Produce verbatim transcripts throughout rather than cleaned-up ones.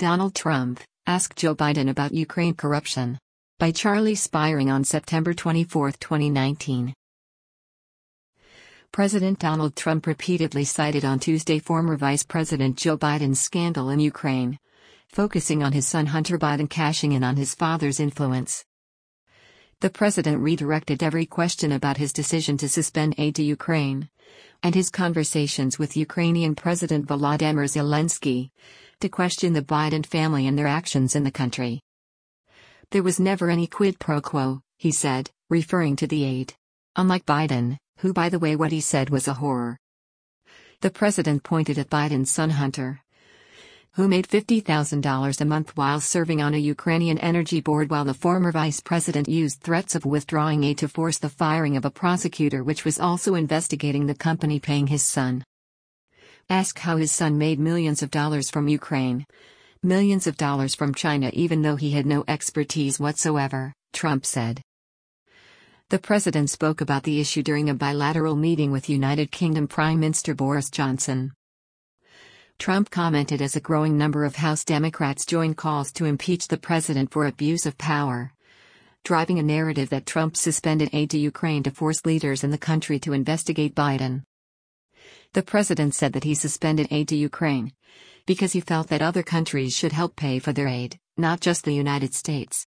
Donald Trump asked Joe Biden about Ukraine corruption. By Charlie Spiring on September twenty-fourth, twenty nineteen. President Donald Trump repeatedly cited on Tuesday former Vice President Joe Biden's scandal in Ukraine, focusing on his son Hunter Biden cashing in on his father's influence. The president redirected every question about his decision to suspend aid to Ukraine, and his conversations with Ukrainian President Volodymyr Zelensky, to question the Biden family and their actions in the country. There was never any quid pro quo, he said, referring to the aid. Unlike Biden, who by the way what he said was a horror. The president pointed at Biden's son Hunter, who made fifty thousand dollars a month while serving on a Ukrainian energy board, while the former vice president used threats of withdrawing aid to force the firing of a prosecutor which was also investigating the company paying his son. Asked how his son made millions of dollars from Ukraine, millions of dollars from China even though he had no expertise whatsoever, Trump said. The president spoke about the issue during a bilateral meeting with United Kingdom Prime Minister Boris Johnson. Trump commented as a growing number of House Democrats joined calls to impeach the president for abuse of power, driving a narrative that Trump suspended aid to Ukraine to force leaders in the country to investigate Biden. The president said that he suspended aid to Ukraine because he felt that other countries should help pay for their aid, not just the United States.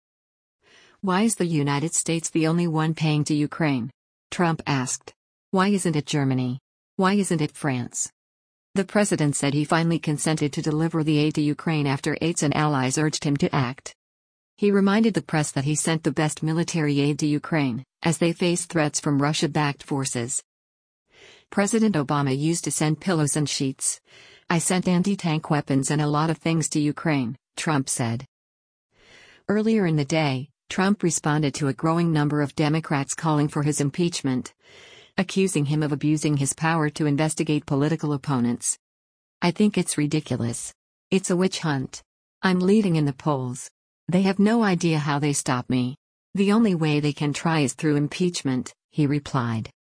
Why is the United States the only one paying to Ukraine? Trump asked. Why isn't it Germany? Why isn't it France? The president said he finally consented to deliver the aid to Ukraine after aides and allies urged him to act. He reminded the press that he sent the best military aid to Ukraine, as they face threats from Russia-backed forces. President Obama used to send pillows and sheets. I sent anti-tank weapons and a lot of things to Ukraine, Trump said. Earlier in the day, Trump responded to a growing number of Democrats calling for his impeachment, accusing him of abusing his power to investigate political opponents. I think it's ridiculous. It's a witch hunt. I'm leading in the polls. They have no idea how they stop me. The only way they can try is through impeachment, he replied.